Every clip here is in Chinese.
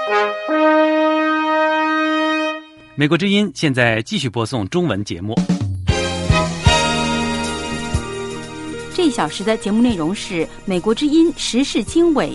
美国之音现在继续播送中文节目。 这一小时的节目内容是美国之音时事经纬。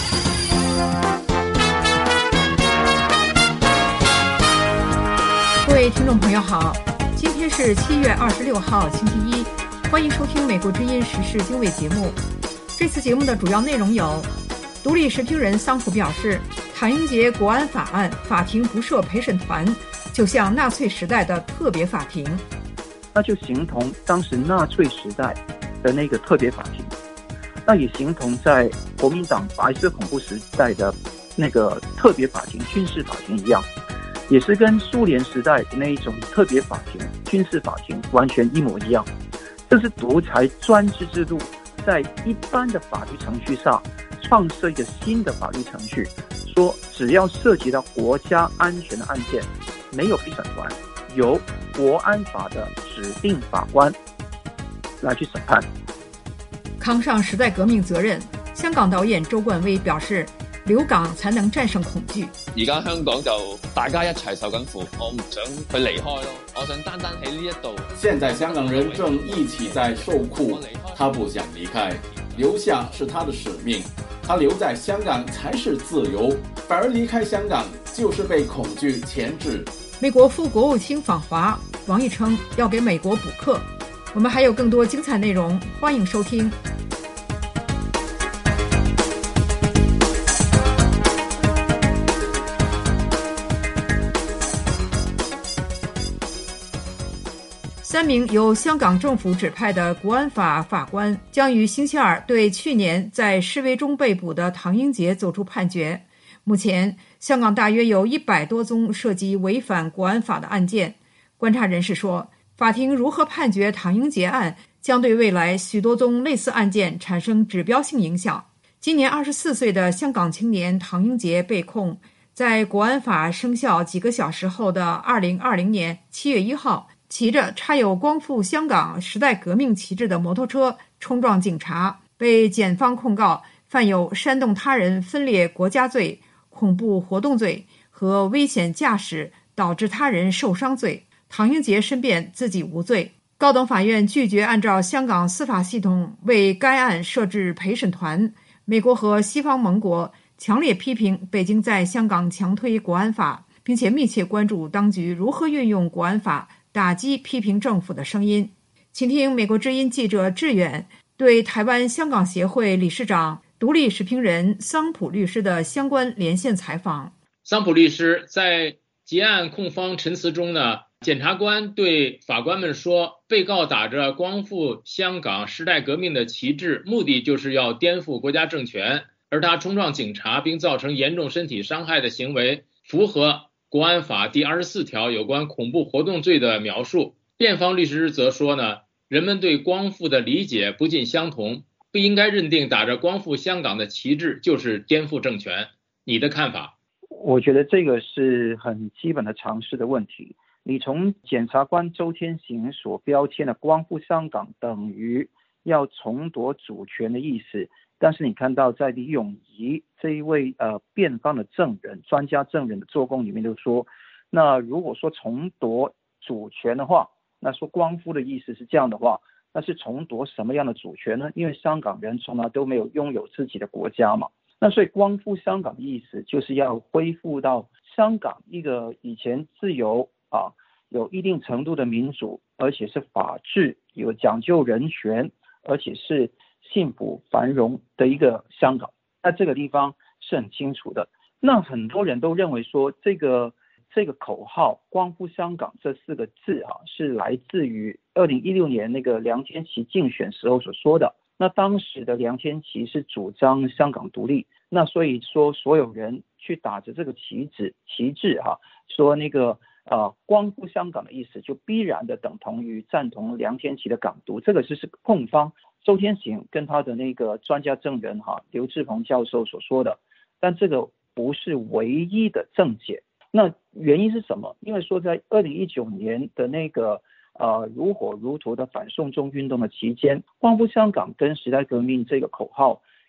各位听众朋友好，今天是7月26号星期一，欢迎收听美国之音时事经纬节目。这次节目的主要内容有：独立时评人桑普表示，唐英杰国安法案法庭不设陪审团，就像纳粹时代的特别法庭， 那就形同当时纳粹时代的那个特别法庭，那也形同在国民党白色恐怖时代的那个特别法庭军事法庭一样，也是跟苏联时代的那一种特别法庭军事法庭完全一模一样。这是独裁专制制度在一般的法律程序上创设一个新的法律程序，说只要涉及到国家安全的案件，没有陪审团，由国安法的指定法官来去审判。 扛上时代革命責任，香港導演周冠威表示，留港才能戰勝恐懼。 而家香港就大家一齊受緊苦，我唔想佢離開咯，我想單單喺呢一度。 現在香港人正一起在受苦，他不想離開，留下是他的使命，他留在香港才是自由，反而離開香港就是被恐懼鉗制。 美國副國務卿訪華，王毅稱要給美國補課。我們還有更多精彩內容，歡迎收聽。3名由香港政府指派的國安法法官將於星期二對去年在示威中被捕的唐英傑作出判決。目前，香港大約有100多宗涉及違反國安法的案件。觀察人士說，法庭如何判決唐英傑案，將對未來許多宗類似案件產生指標性影響。今年24歲的香港青年唐英傑被控，在國安法生效幾個小時後的2020年7月1號，騎着插有光復香港時代革命旗幟的摩托車衝撞警察，被檢方控告犯有煽動他人分裂國家罪、恐怖活動罪和危險駕駛導致他人受傷罪。唐英傑申辯自己無罪。高等法院拒絕按照香港司法系統為該案設置陪審團。美國和西方盟國強烈批評北京在香港強推國安法，並且密切關注當局如何運用國安法打擊批評政府的聲音。請聽美國之音記者志遠對台灣香港協會理事長、獨立時評人桑普律師的相關連線採訪。 桑普律師在結案控方陳詞中呢，檢察官對法官們說，被告打着光復香港時代革命的旗幟，目的就是要顛覆國家政權，而他衝撞警察並造成嚴重身體傷害的行為符合國安法第24條有關恐怖活動罪的描述。辯方律師則說呢，人們對光復的理解不盡相同，不應該認定打着光復香港的旗幟就是顛覆政權。你的看法？ 我覺得這個是很基本的常識的問題。你從檢察官周天行所標籤的光復香港等於要重奪主權的意思，但是你看到在李永儀這一位辯方的證人、專家證人的作供裡面就說，那如果說重奪主權的話，那說光復的意思是這樣的話，那是重奪什麼樣的主權呢？因為香港人從來都沒有擁有自己的國家嘛，那所以光復香港的意思就是要恢復到香港一個以前自由有一定程度的民主，而且是法治，有講究人權，而且是幸福繁榮的一個香港。那這個地方是很清楚的。那很多人都認為說這個口號光復香港這4個字是來自於2016年那個梁天琦競選時候所說的。那當時的梁天琦是主張香港獨立，那所以說所有人去打着這個旗幟說那個光復香港的意思就必然的等同於贊同梁天琦的港獨，這個是控方周天行跟他的那個專家證人劉志鵬教授所說的，但這個不是唯一的正解。那原因是什麼？因為說在2019年的那個如火如荼的反送中運動的期間，光復香港跟時代革命這個口號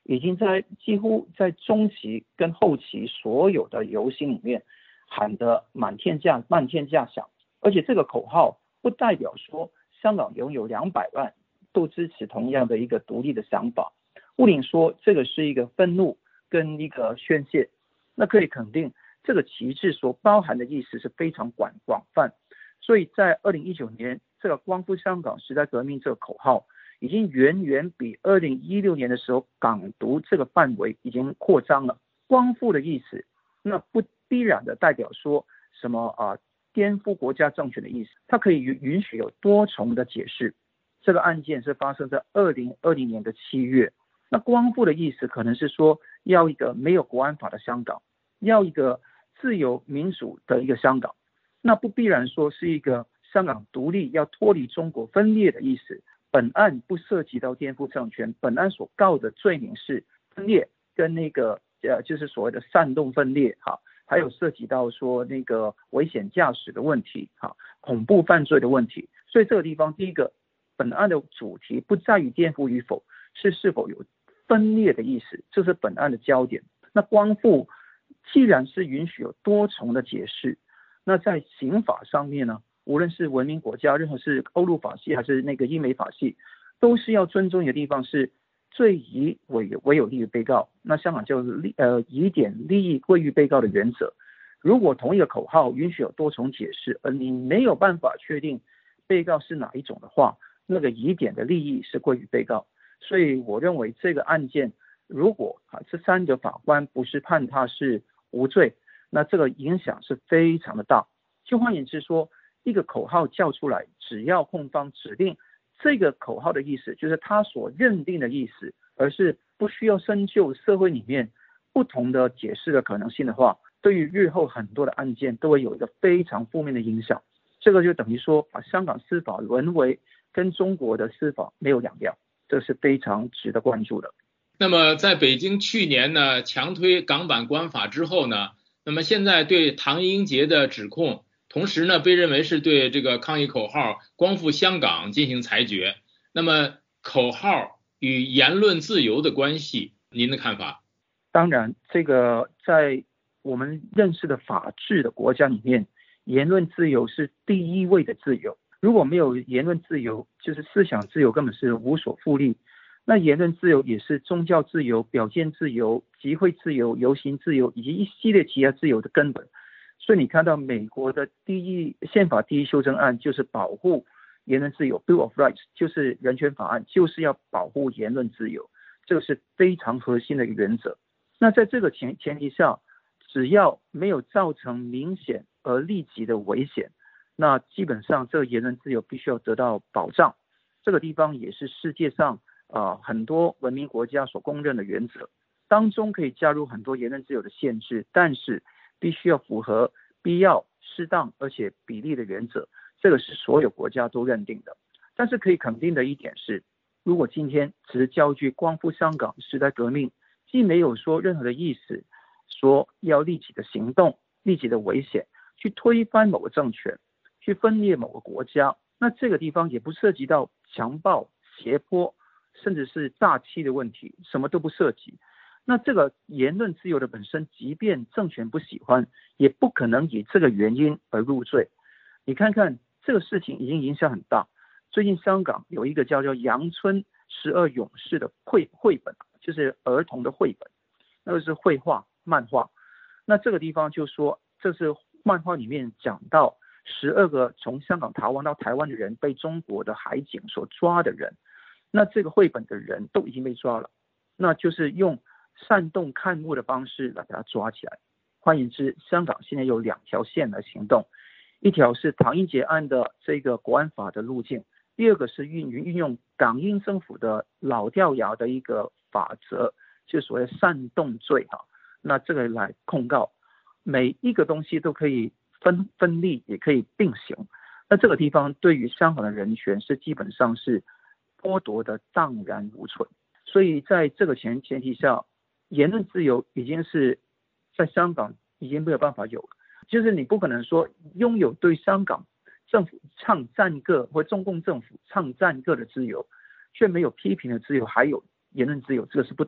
已经在几乎在中期跟后期所有的游行里面喊得满天价响，而且这个口号不代表说香港拥有200万都支持同样的一个独立的想法。吴玲说这个是一个愤怒跟一个宣泄，那可以肯定这个旗帜所包含的意思是非常广泛。所以在2019年这个光复香港时代革命这个口号已经远远比2016年的时候港独这个范围已经扩张了。光复的意思那不必然的代表说什么颠覆国家政权的意思，它可以允许有多重的解释。这个案件是发生在2020年的7月，那光复的意思可能是说要一个没有国安法的香港，要一个自由民主的一个香港，那不必然说是一个香港独立要脱离中国分裂的意思。本案不涉及到颠覆政权，本案所告的罪名是分裂跟那个就是所谓的煽动分裂还有涉及到说那个危险驾驶的问题恐怖犯罪的问题。所以这个地方第一个，本案的主题不在于颠覆与否，是否有分裂的意思，这是本案的焦点。那光复既然是允许有多重的解释，那在刑法上面呢，无论是文明国家，任何是欧陆法系还是那个英美法系，都是要尊重的地方是罪疑唯有利于被告。那香港就是疑点利益归于被告的原则。如果同一个口号允许有多重解释，而你没有办法确定被告是哪一种的话，那个疑点的利益是归于被告。所以我认为这个案件，如果这3个法官不是判他是无罪，那这个影响是非常的大。就换言之说，一个口号叫出来，只要控方指定这个口号的意思就是他所认定的意思，而是不需要深究社会里面不同的解释的可能性的话，对于日后很多的案件都会有一个非常负面的影响。这个就等于说把香港司法沦为跟中国的司法没有两样，这是非常值得关注的。 那么在北京去年呢强推港版国安法之后呢，那么现在对唐英杰的指控，同时呢被认为是对这个抗议口号光复香港进行裁决。那么口号与言论自由的关系，您的看法？ 当然这个在我们认识的法治的国家里面，言论自由是第一位的自由。如果没有言论自由，就是思想自由根本是无所复利。那言论自由也是宗教自由、表现自由、集会自由、游行自由以及一系列其他自由的根本。所以你看到美国的宪法第一修正案就是保护言论自由 Bill of Rights， 就是人权法案，就是要保护言论自由，这个是非常核心的一个原则。那在这个前提下，只要没有造成明显而立即的危险，那基本上这个言论自由必须要得到保障。这个地方也是世界上很多文明国家所公认的原则，当中可以加入很多言论自由的限制，但是必须要符合必要、适当而且比例的原则，这个是所有国家都认定的。但是可以肯定的一点是，如果今天只是较具光复香港时代革命，既没有说任何的意思说要立即的行动、立即的危险去推翻某个政权、去分裂某个国家，那这个地方也不涉及到强暴、胁迫甚至是诈欺的问题，什么都不涉及。那这个言论自由的本身，即便政权不喜欢，也不可能以这个原因而入罪。你看看这个事情已经影响很大。最近香港有一个叫做阳春12勇士的绘本，就是儿童的绘本，那个是绘画漫画。那这个地方就说，这是漫画里面讲到12个从香港逃亡到台湾的人被中国的海警所抓的人，那这个绘本的人都已经被抓了，那就是用煽动刊物的方式来把他抓起来。换言之，香港现在有2条线来行动，一条是唐英杰案的这个国安法的路径，第二个是运用港英政府的老掉牙的一个法则，就是所谓煽动罪那这个来控告。每一个东西都可以分立，也可以并行。那这个地方对于香港的人权是基本上是剥夺的荡然无存。所以在这个前提下，言论自由已经是在香港已经没有办法有了。就是你不可能说拥有对香港政府唱赞歌或中共政府唱赞歌的自由，却没有批评的自由，还有言论自由，这个是不对的。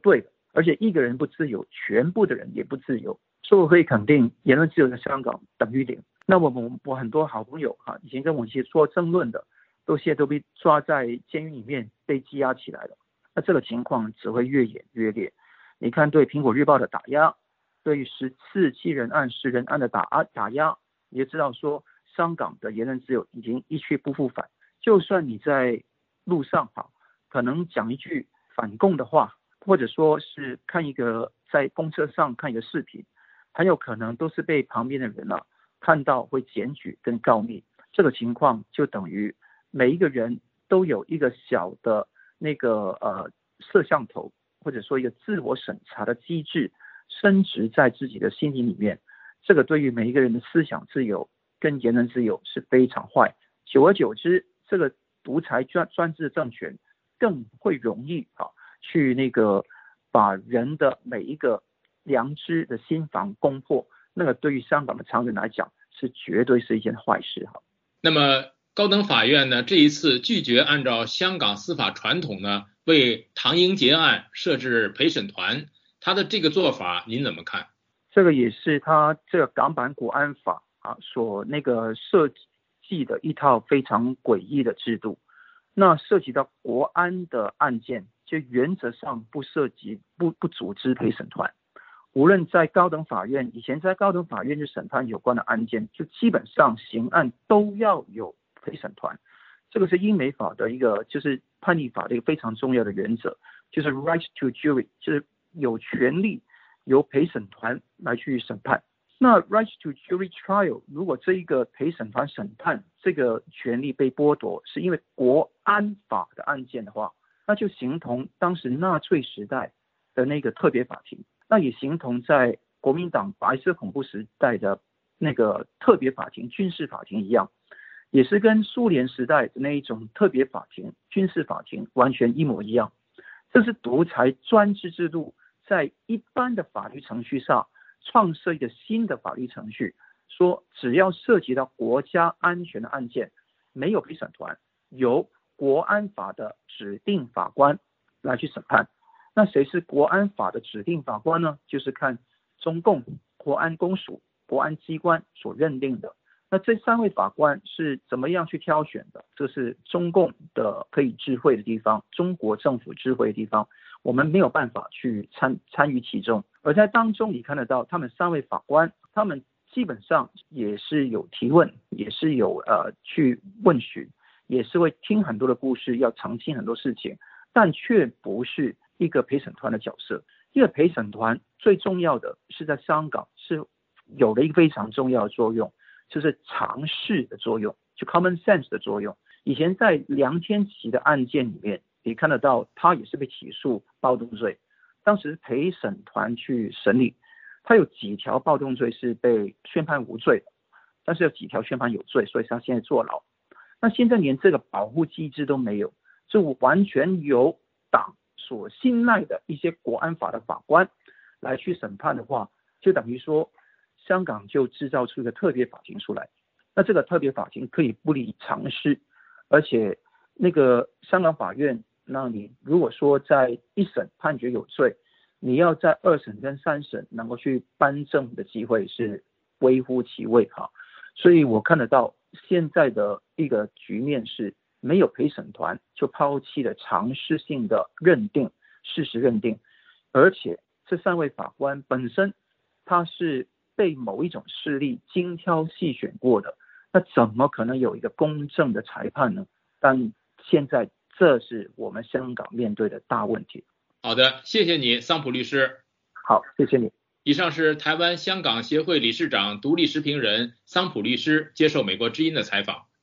而且一个人不自由，全部的人也不自由。所以我会肯定言论自由在香港等于零。那我很多好朋友以前跟我一起做争论的，现在都被抓在监狱里面被羁押起来了。那这个情况只会越演越烈。你看对苹果日报的打压，对于14七人案10人案的打压，你就知道说香港的言论自由已经一去不复返。就算你在路上可能讲一句反共的话，或者说是在公车上看一个视频，很有可能都是被旁边的人看到会检举跟告密。这个情况就等于每一个人都有一个小的摄像头，或者说一个自我审查的机制升值在自己的心灵里面。这个对于每一个人的思想自由跟言论自由是非常坏。久而久之，这个独裁专制政权更会容易去把人的每一个良知的心房攻破。那个对于香港的常人来讲是绝对是一件坏事。 那么高等法院呢，这一次拒绝按照香港司法传统呢，为唐英杰案设置陪审团，他的这个做法您怎么看？ 这个也是他这个港版国安法所设计的一套非常诡异的制度。那涉及到国安的案件，就原则上不涉及不组织陪审团。无论在高等法院，以前在高等法院就审判有关的案件，就基本上刑案都要有陪审团。这个是英美法的就是判例法的一个非常重要的原则，就是 right to jury， 就是有权利由陪审团来去审判。那 right to jury trial， 如果这一个陪审团审判这个权利被剥夺，是因为国安法的案件的话，那就形同当时纳粹时代的特别法庭，那也形同在国民党白色恐怖时代的特别法庭军事法庭一样，也是跟苏联时代的那一种特别法庭军事法庭完全一模一样。这是独裁专制制度在一般的法律程序上创设一个新的法律程序，说只要涉及到国家安全的案件，没有陪审团，由国安法的指定法官来去审判。那谁是国安法的指定法官呢？就是看中共国安公署国安机关所认定的。那这3位法官是怎么样去挑选的？这是中共的可以智慧的地方，中国政府智慧的地方，我们没有办法去参与其中。而在当中你看得到他们3位法官，他们基本上也是有提问，也是有去问询，也是会听很多的故事，要澄清很多事情，但却不是一个陪审团的角色。一个陪审团最重要的是在香港是有了一个非常重要的作用，就是常识的作用，就 common sense 的作用。以前在梁天琦的案件里面也看得到，他也是被起诉暴动罪，当时陪审团去审理，他有几条暴动罪是被宣判无罪的，但是有几条宣判有罪，所以他现在坐牢。那现在连这个保护机制都没有，就完全由党所信赖的一些国安法的法官来去审判的话，就等于说香港就制造出一个特别法庭出来。那这个特别法庭可以不理常识，而且香港法院，那你如果说在一审判决有罪，你要在2审跟3审能够去颁证的机会是微乎其微所以我看得到现在的一个局面是没有陪审团就抛弃了常识性的认定，事实认定，而且这3位法官本身他是被某一种势力精挑细选过的，那怎么可能有一个公正的裁判呢？但现在这是我们香港面对的大问题。 好的，谢谢你，桑普律师。 好，谢谢你。 以上是台湾香港协会理事长、独立时评人桑普律师接受美国之音的采访。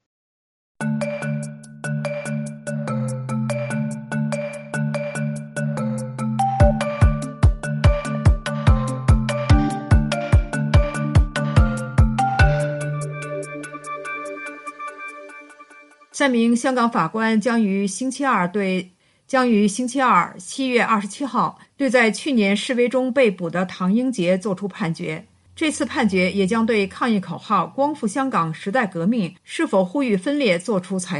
3名香港法官将于星期二7月27号对在去年示威中被捕的唐英杰作出判决。这次判决也将对抗议口号"光复香港，时代革命"是否呼吁分裂作出裁判。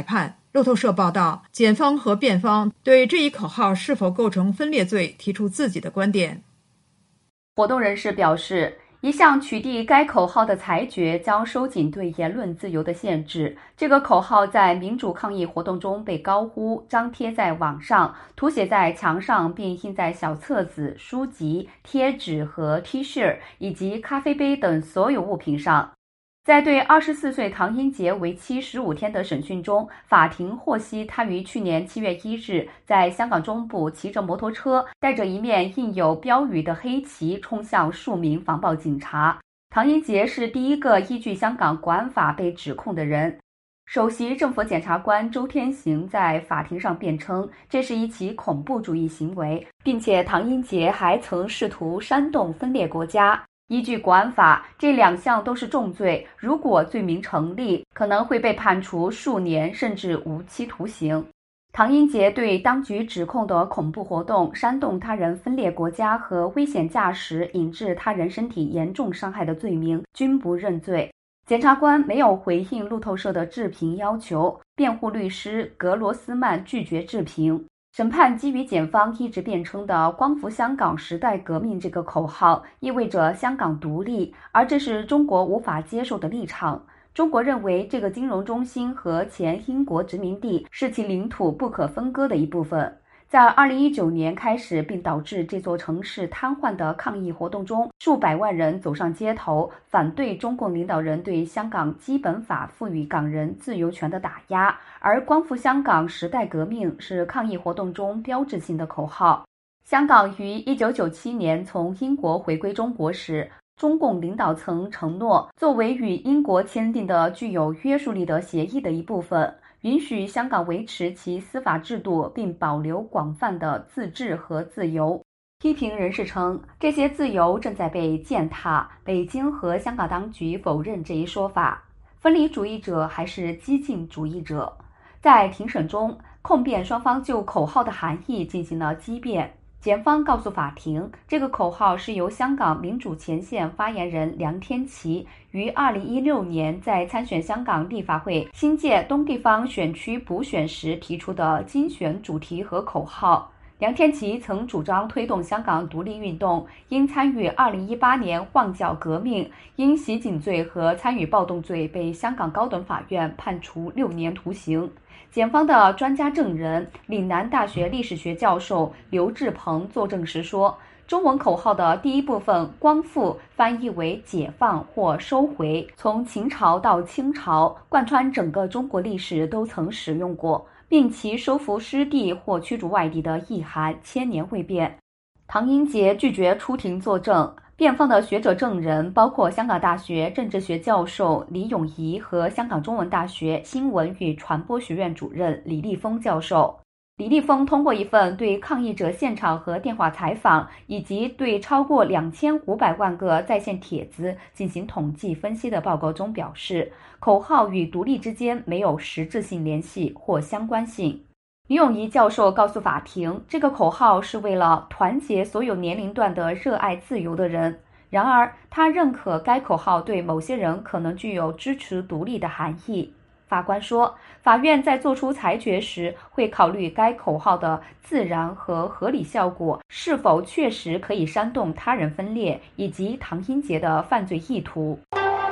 路透社报道，检方和辩方对这一口号是否构成分裂罪提出自己的观点。 活动人士表示，一项取缔该口号的裁决将收紧对言论自由的限制。这个口号在民主抗议活动中被高呼、张贴在网上、涂写在墙上，并印在小册子、书籍、贴纸和 T 恤以及咖啡杯等所有物品上。在对24岁唐英杰为期15天的审讯中，法庭获悉他于去年7月1日在香港中部骑着摩托车，带着一面印有标语的黑旗冲向数名防暴警察。唐英杰是第一个依据香港国安法被指控的人。首席政府检察官周天行在法庭上辩称，这是一起恐怖主义行为，并且唐英杰还曾试图煽动分裂国家。依据国安法，这2项都是重罪，如果罪名成立，可能会被判处数年甚至无期徒刑。唐英杰对当局指控的恐怖活动、煽动他人分裂国家和危险驾驶引致他人身体严重伤害的罪名均不认罪。检察官没有回应路透社的置评要求，辩护律师格罗斯曼拒绝置评。审判基于检方一直辩称的光复香港时代革命这个口号意味着香港独立，而这是中国无法接受的立场。中国认为这个金融中心和前英国殖民地是其领土不可分割的一部分。在2019年开始并导致这座城市瘫痪的抗议活动中，数百万人走上街头，反对中共领导人对香港基本法赋予港人自由权的打压，而光复香港时代革命是抗议活动中标志性的口号。香港于1997年从英国回归中国时，中共领导层承诺，作为与英国签订的具有约束力的协议的一部分，允许香港维持其司法制度并保留广泛的自治和自由。批评人士称，这些自由正在被践踏，北京和香港当局否认这一说法。分离主义者还是激进主义者？在庭审中，控辩双方就口号的含义进行了激辩。检方告诉法庭，这个口号是由香港民主前线发言人梁天琦于2016年在参选香港立法会新界东地方选区补选时提出的精选主题和口号。梁天琦曾主张推动香港独立运动，因参与2018年旺角革命，因袭警罪和参与暴动罪被香港高等法院判处6年徒刑。检方的专家证人、岭南大学历史学教授刘志鹏作证时说，中文口号的第一部分“光复”翻译为解放或收回，从秦朝到清朝，贯穿整个中国历史都曾使用过，并其收复失地或驱逐外敌的意涵千年未变。唐英杰拒绝出庭作证。辩方的学者证人包括香港大学政治学教授李永仪和香港中文大学新闻与传播学院主任李立峰教授。李立峰通过一份对抗议者现场和电话采访，以及对超过2500万个在线帖子进行统计分析的报告中表示，口号与独立之间没有实质性联系或相关性。李永仪教授告诉法庭，这个口号是为了团结所有年龄段的热爱自由的人。然而，他认可该口号对某些人可能具有支持独立的含义。法官说，法院在作出裁决时会考虑该口号的自然和合理效果是否确实可以煽动他人分裂，以及唐英杰的犯罪意图。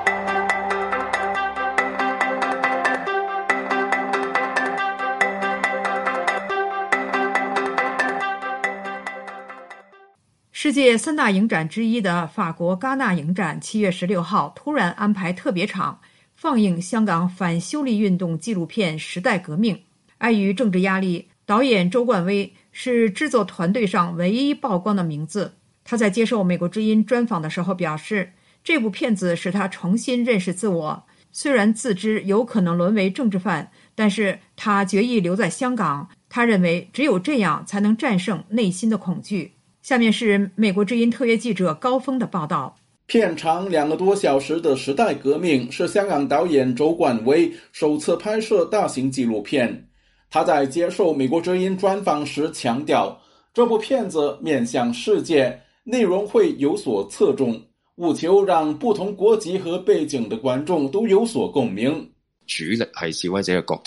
世界3大影展之一的法国戛纳影展7月16号突然安排特别场放映香港反修例运动纪录片《时代革命》。碍于政治压力，导演周冠威是制作团队上唯一曝光的名字。他在接受美国之音专访的时候表示，这部片子使他重新认识自我，虽然自知有可能沦为政治犯，但是他决意留在香港。他认为只有这样才能战胜内心的恐惧。下面是美国之音特约记者高峰的报道。 片长2个多小时的《时代革命》是香港导演周冠威首次拍摄大型纪录片。他在接受美国之音专访时强调，这部片子面向世界，内容会有所侧重，务求让不同國籍和背景的觀眾都有所共鳴。 主力係示威者嘅角度啦，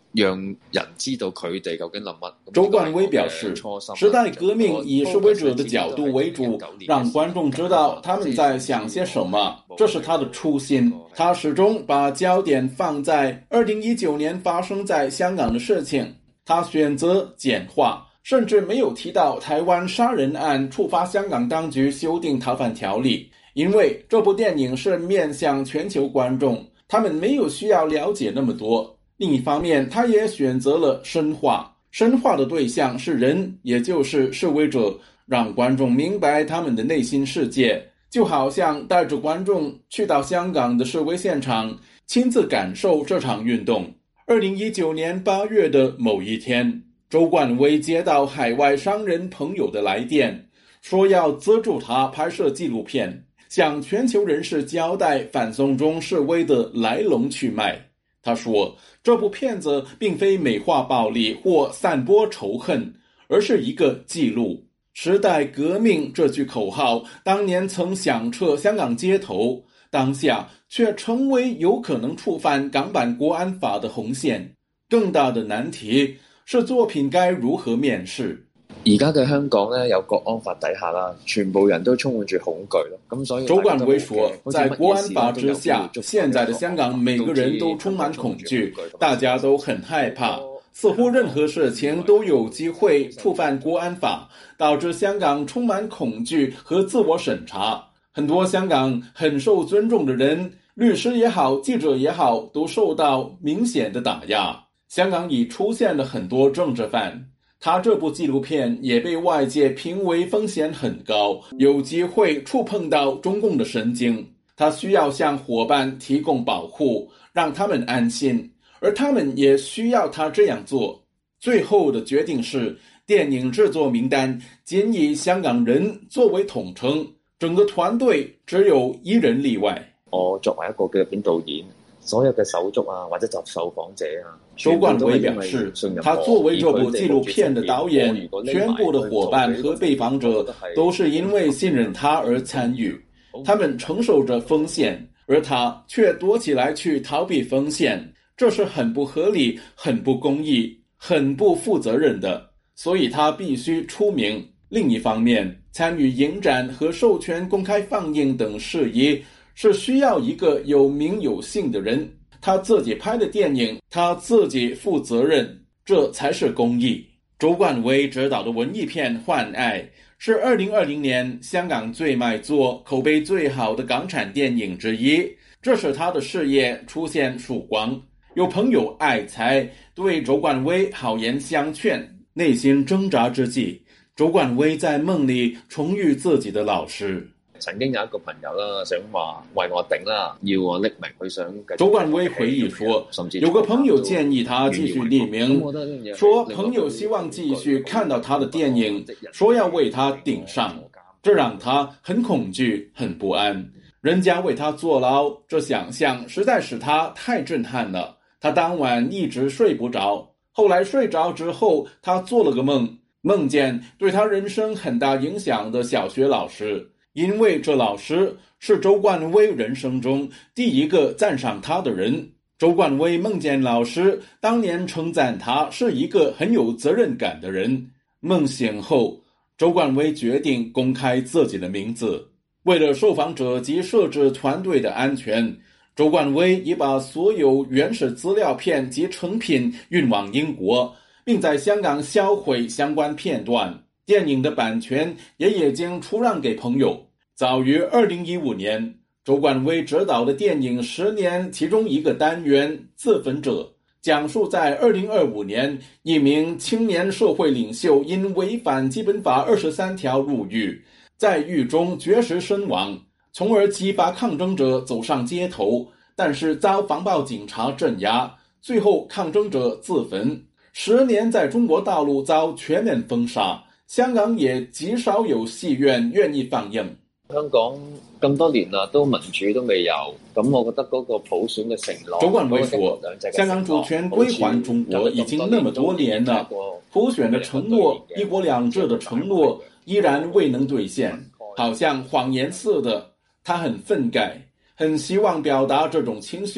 讓人知道佢哋究竟諗乜。 周冠威表示，時代革命以示威者的角度為主，讓觀眾知道他們在想些什麼，這是他的初心。他始終把焦點放在2019年發生在香港的事情，他選擇簡化，甚至沒有提到台灣殺人案觸發香港當局修訂逃犯條例，因為這部電影是面向全球觀眾，他們沒有需要了解那麼多。另一方面，他也選擇了深化的對象是人，也就是示威者，讓觀眾明白他們的內心世界，就好像帶着觀眾去到香港的示威現場，親自感受這場運動。2019年8月的某一天，周冠威接到海外商人朋友的來電，說要資助他拍攝紀錄片，向全球人士交代反送中示威的來龍去脈。他說，這部片子並非美化暴力或散播仇恨，而是一個記錄。時代革命這句口號當年曾響徹香港街頭，當下卻成為有可能觸犯港版國安法的紅線。更大的難題是作品該如何面世。 而家嘅香港咧，有國安法底下啦，全部人都充滿住恐懼咯。咁所以周冠威說，在國安法之下，現在的香港每個人都充滿恐懼，大家都很害怕，似乎任何事情都有機會觸犯國安法，導致香港充滿恐懼和自我審查。很多香港很受尊重的人，律師也好，記者也好，都受到明顯的打壓。香港已出現了很多政治犯。他這部紀錄片也被外界評為風險很高，有機會觸碰到中共的神經。他需要向夥伴提供保護，讓他們安心，而他們也需要他這樣做。最後的決定是，電影製作名單僅以香港人作為統稱，整個團隊只有1人例外。 我作為一個紀錄片導演，所有嘅手足啊，或者受訪者啊， 周冠威表示，他作為這部紀錄片的導演，全部的夥伴和被訪者都是因為信任他而參與，他們承受着風險，而他卻躲起來去逃避風險，這是很不合理、很不公義、很不負責任的，所以他必須出名。另一方面，參與影展和授權公開放映等事宜是需要一個有名有姓的人，他自己拍的電影，他自己負責任，這才是公義。周冠威執導的文藝片《幻愛》是2020年香港最賣座、口碑最好的港產電影之一，這使他的事業出現曙光。有朋友愛才對周冠威好言相勸，內心掙扎之際，周冠威在夢裡重遇自己的老師。 曾經有一個朋友啦，想話為我頂啦，要我匿名，佢想繼續。 周冠威回憶說，有個朋友建議他繼續匿名，說朋友希望繼續看到他的電影，說要為他頂上，這讓他很恐懼、很不安。人家為他坐牢，這想象實在使他太震撼了。他當晚一直睡不着，後來睡着之後，他做了個夢，夢見對他人生很大影響的小學老師。因為這老師是周冠威人生中第一個讚賞他的人。周冠威夢見老師當年稱讚他是一個很有責任感的人。夢醒後，周冠威決定公開自己的名字。為了受訪者及攝製團隊的安全，周冠威已把所有原始資料片及成品運往英國，並在香港銷毀相關片段。電影的版權也已經出讓給朋友。早於2015年，周冠威執導的電影《10年》其中一個單元《自焚者》，講述在2025年，一名青年社會領袖因違反基本法23條入獄，在獄中絕食身亡，從而激發抗爭者走上街頭，但是遭防暴警察鎮壓，最後抗爭者自焚。10年在中國大陸遭全面封殺，香港也極少有戲院願意放映。 香港咁多年啦，都民主都未有，咁我覺得嗰個普選嘅承諾。 周冠威說，香港主權歸還中國已經那麼多年了，普選的承諾、一國兩制的承諾依然未能兌現，好像謊言似的。他很憤慨，很希望表達這種情緒。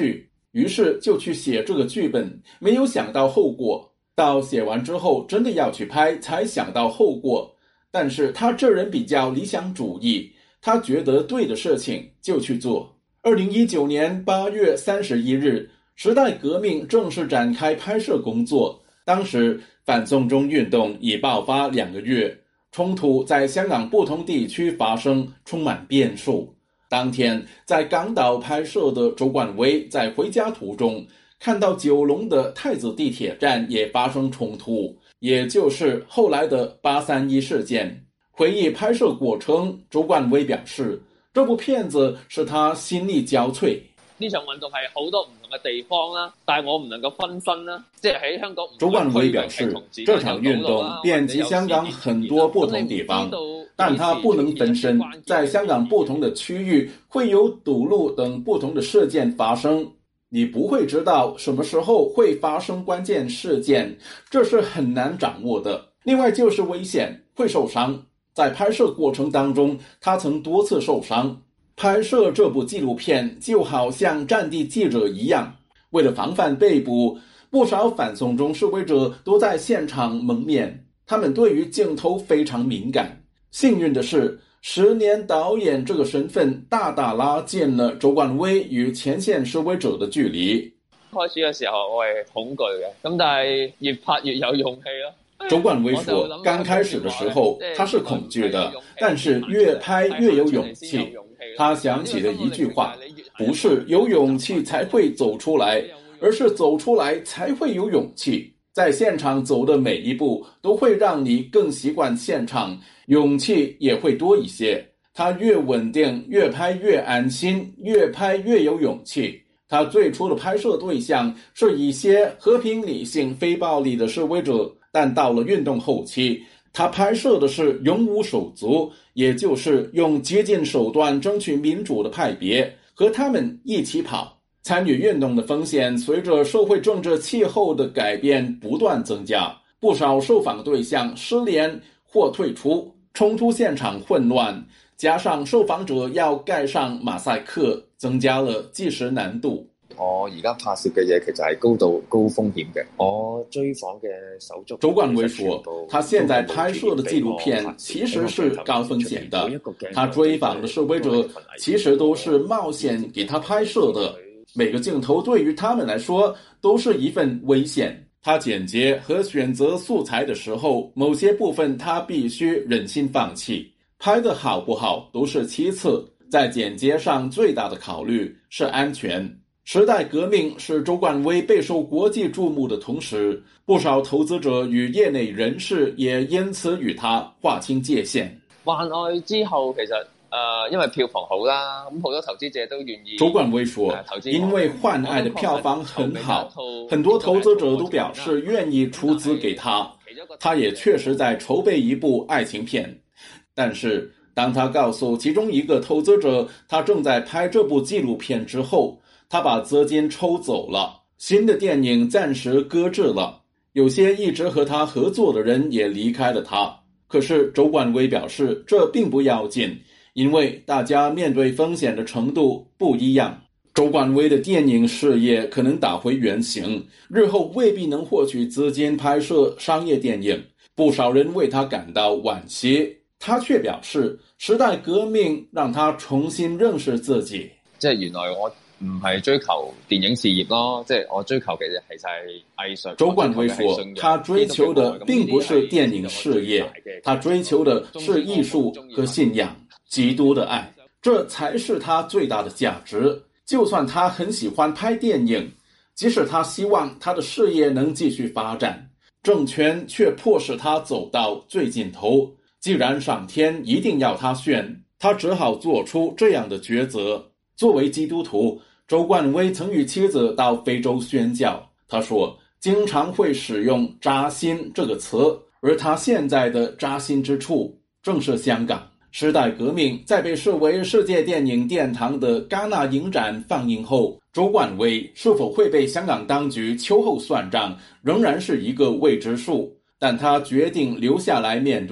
于是就去写这个剧本，没有想到后果。到写完之后真的要去拍才想到后果。但是他这人比较理想主义，他觉得对的事情就去做。2019年8月31日，时代革命正式展开拍摄工作。当时反送中运动已爆发2个月，冲突在香港不同地区发生，充满变数。当天在港岛拍摄的周冠威在回家途中看到九龙的太子地铁站也发生冲突，也就是后来的831事件。回忆拍摄過程，周冠威表示，這部片子是他心力交瘁。 呢場運動係好多唔同嘅地方啦，但係我唔能夠分身啦，即係喺香港。 周冠威表示，這場運動遍及香港很多不同地方，但它不能分身，在香港不同的區域會有堵路等不同的事件發生，你不會知道什麼時候會發生關鍵事件，這是很難掌握的。另外就是危險，會受傷。在拍攝過程當中，他曾多次受傷。拍攝這部紀錄片就好像戰地記者一樣，為了防範被捕，不少反送中示威者都在現場蒙面，他們對於鏡頭非常敏感。幸運的是，10年導演這個身份大大拉近了周冠威與前線示威者的距離。 開始嘅時候我係恐懼嘅，咁但係越拍越有勇氣咯。 周冠威說，剛開始的時候他是恐懼的，但是越拍越有勇氣。他想起了一句話，不是有勇氣才會走出來，而是走出來才會有勇氣。在現場走的每一步都會讓你更習慣現場，勇氣也會多一些。他越穩定，越拍越安心，越拍越有勇氣。他最初的拍攝對象是一些和平理性非暴力的示威者，但到了運動後期，他拍攝的是勇武手足，也就是用激進手段爭取民主的派別，和他們一起跑。參與運動的風險隨着社會政治氣候的改變不斷增加，不少受訪對象失聯或退出，衝突現場混亂，加上受訪者要蓋上馬賽克，增加了計時難度。 我而家拍攝嘅嘢其實係高風險嘅。我追訪嘅手足。 周冠威說，他現在拍攝的紀錄片其實是高風險的。他追訪的示威者其實都是冒險給他拍攝的，每個鏡頭對於他們來說都是一份危險。他剪接和選擇素材的時候，某些部分他必須忍心放棄。拍得好不好都是其次，在剪接上最大的考慮是安全。時代革命是周冠威備受國際注目的同時，不少投資者與業內人士也因此與他劃清界限。 幻愛之後其實因為票房好啦，咁好多投資者都願意。 周冠威說，因為幻愛的票房很好，很多投資者都表示願意出資給他。他也確實在籌備一部愛情片，但是當他告訴其中一個投資者他正在拍這部紀錄片之後，他把資金抽走了，新的電影暫時擱置了，有些一直和他合作的人也離開了他。可是周冠威表示，這並不要緊，因為大家面對風險的程度不一樣。周冠威的電影事業可能打回原形，日後未必能獲取資金拍攝商業電影，不少人為他感到惋惜。他卻表示，時代革命讓他重新認識自己。 即係原來我唔係追求電影事業咯，即係我追求嘅其實係藝術。 周冠威說，他追求的並不是電影事業，他追求的是藝術和信仰，基督的愛，這才是他最大的價值。就算他很喜歡拍電影，即使他希望他的事業能繼續發展，政權卻迫使他走到最盡頭。既然上天一定要他選，他只好做出這樣的抉擇。作為基督徒，周冠威曾與妻子到非洲宣教，他說經常會使用扎心這個詞，而他現在的扎心之處正是香港。時代革命在被視為世界電影殿堂的戛納影展放映後，周冠威是否會被香港當局秋後算賬，仍然是一個未知數，但他決定留下來面對。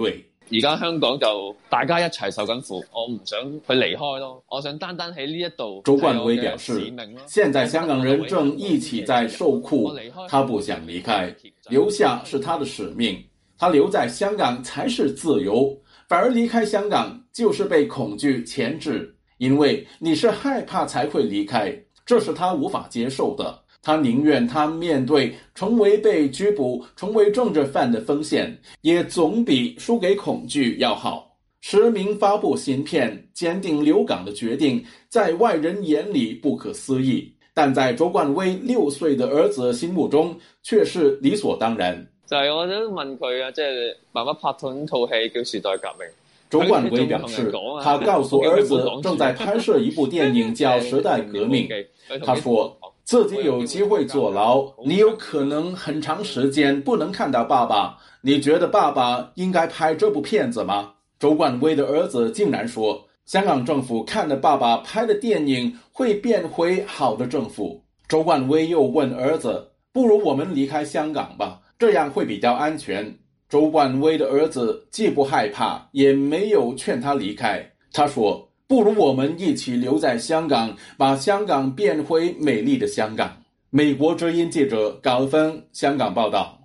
而家香港就大家一齊受緊苦，我唔想佢離開咯，我想單單喺呢一度。 周冠威表示，现在香港人正一起在受苦，他不想离开，留下是他的使命，他留在香港才是自由，反而离开香港就是被恐惧钳制，因为你是害怕才会离开，这是他无法接受的。他宁愿他面对成为被拘捕、成为政治犯的风险，也总比输给恐惧要好。实名发布芯片、坚定留港的决定，在外人眼里不可思议，但在周冠威6歲的兒子心目中卻是理所當然。 就係我都問佢啊，即係爸爸拍緊套戲叫《時代革命》。 周冠威表示，他告訴兒子正在拍攝一部電影叫《時代革命》。他說自己有機會坐牢，你有可能很長時間不能看到爸爸，你覺得爸爸應該拍這部片子嗎？周冠威的兒子竟然說，香港政府看了爸爸拍的電影會變回好的政府。周冠威又問兒子，不如我們離開香港吧，這樣會比較安全。周冠威的兒子既不害怕，也沒有勸他離開。他說，不如我們一起留在香港，把香港變回美麗的香港。美國之音記者高芬香港報道。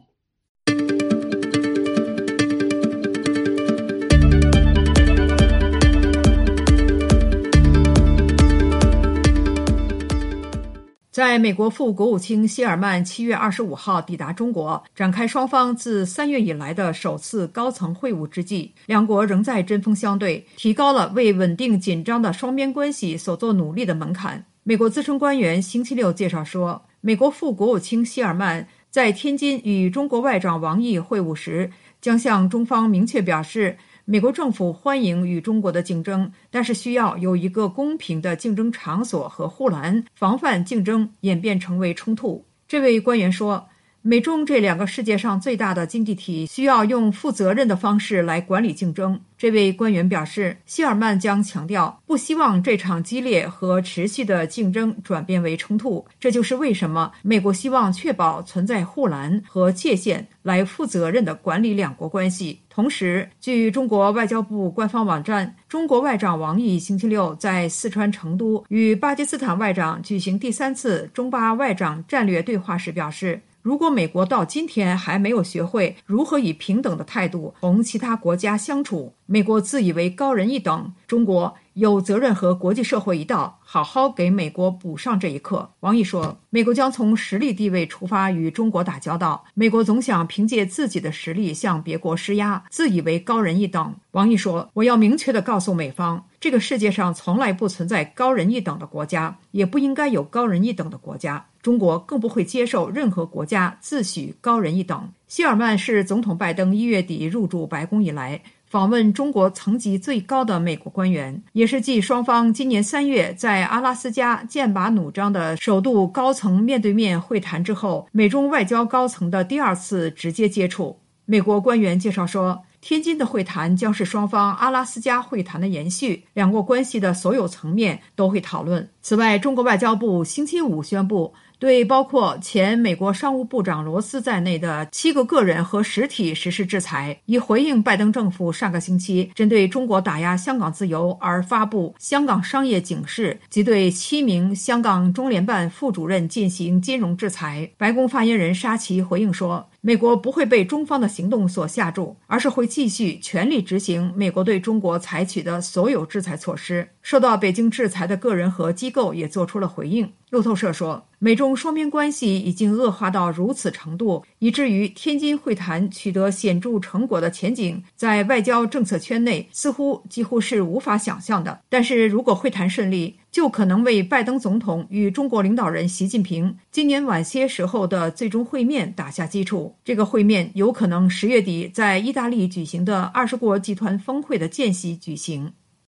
在美国副国务卿希尔曼7月25号抵达中国，展开双方自3月以来的首次高层会晤之际，两国仍在针锋相对，提高了为稳定紧张的双边关系所做努力的门槛。美国资深官员星期六介绍说，美国副国务卿希尔曼在天津与中国外长王毅会晤时，将向中方明确表示，美国政府欢迎与中国的竞争，但是需要有一个公平的竞争场所和护栏，防范竞争演变成为冲突。这位官员说，美中这两个世界上最大的经济体需要用负责任的方式来管理竞争。这位官员表示，希尔曼将强调不希望这场激烈和持续的竞争转变为冲突，这就是为什么美国希望确保存在护栏和界限来负责任地管理两国关系。同时，据中国外交部官方网站，中国外长王毅星期六在四川成都与巴基斯坦外长举行第3次中巴外长战略对话时表示，如果美国到今天还没有学会如何以平等的态度同其他国家相处，美国自以为高人一等，中国有责任和国际社会一道，好好给美国补上这一课。王毅说，美国将从实力地位出发与中国打交道，美国总想凭借自己的实力向别国施压，自以为高人一等。王毅说，我要明确地告诉美方，这个世界上从来不存在高人一等的国家，也不应该有高人一等的国家，中国更不会接受任何国家自诩高人一等。希尔曼是总统拜登1月底入驻白宫以来访问中国层级最高的美国官员，也是继双方今年3月在阿拉斯加剑拔弩张的首度高层面对面会谈之后，美中外交高层的第2次直接接触。美国官员介绍说，天津的会谈将是双方阿拉斯加会谈的延续，两国关系的所有层面都会讨论。此外，中国外交部星期五宣布，对包括前美国商务部长罗斯在内的7个个人和实体实施制裁，以回应拜登政府上个星期针对中国打压香港自由而发布香港商业警示，及对7名香港中联办副主任进行金融制裁。白宫发言人沙奇回应说，美国不会被中方的行动所吓住，而是会继续全力执行美国对中国采取的所有制裁措施。受到北京制裁的个人和机构也做出了回应。路透社说，美中双边关系已经恶化到如此程度，以至于天津会谈取得显著成果的前景在外交政策圈内似乎几乎是无法想象的。但是如果会谈顺利，就可能为拜登总统与中国领导人习近平今年晚些时候的最终会面打下基础。这个会面有可能10月底在意大利举行的20国集团峰会的间隙举行。